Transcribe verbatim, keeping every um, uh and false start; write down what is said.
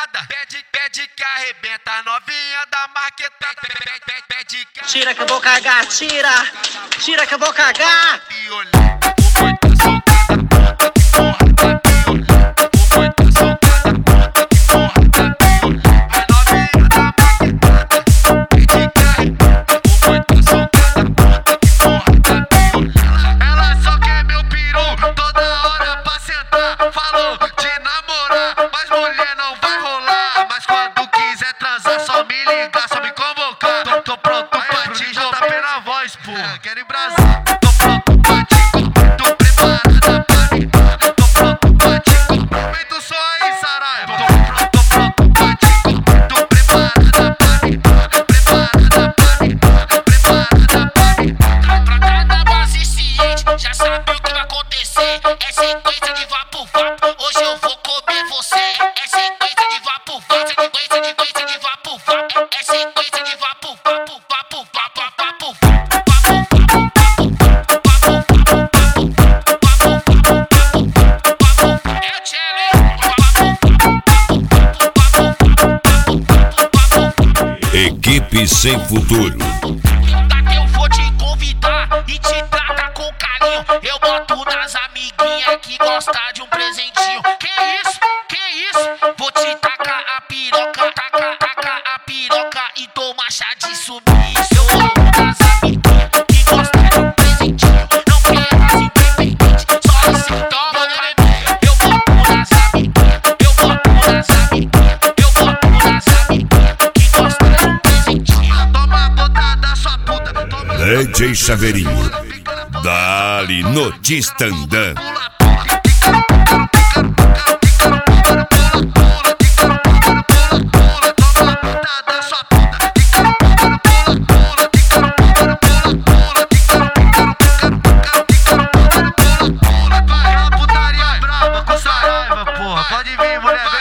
socada. Pede, pede que arrebenta, novinha da marqueta. Pede, pede, pede que tira que eu vou cagar, tira. Tira que eu vou cagar. violenta. Muita socada, puta que porra tá violenta. Muita socada, puta que porra tá violenta. A novinha da marquetada. Pede que arrebenta. Muita socada, puta que porra tá violenta. Ela só quer meu peru toda hora pra sentar. Falou de namorar, mas mulher não vai rolar. Mas quando quiser transar, só me ligar, só me convocar. Tô, tô pronto pra te J P na voz, porra. Quero embrasar. Tô pronto pra te comer, tô preparada pra me dar. Tô pronto pra te comer. Aumenta o som aí, Saraiva. Tô pronto, tô pronto pra te comer, tô preparada pra me dar. Preparada pra me dar, preparada pra me dar. Pra cada base ciente, já sabe o que vai acontecer. É sequência de vapo vapo, hoje eu vou comer você. É sequência de vapo vapo, sequência de sequência de vapo vapo. É sequência de vapo vapo vapo vapo vapo vapo Equipe Sem Futuro. eu vou te convidar e te tratar com carinho. Eu boto nas amiguinhas que gosta de um presentinho. Que isso? Que isso? Vou te tacar a piroca, taca, taca a piroca e toma chá de sumiço. Eu boto nas amiguinhas que gosta de um presentinho. Não quero as independentes, só assim toma bebê. Eu boto nas amiguinhas, eu boto nas amiguinhas, eu boto nas amiguinhas que gosta de um presentinho. Toma botada, sua puta. Toma D J Chaveirinho. Dali no Tistandã. Pode vir, mulher.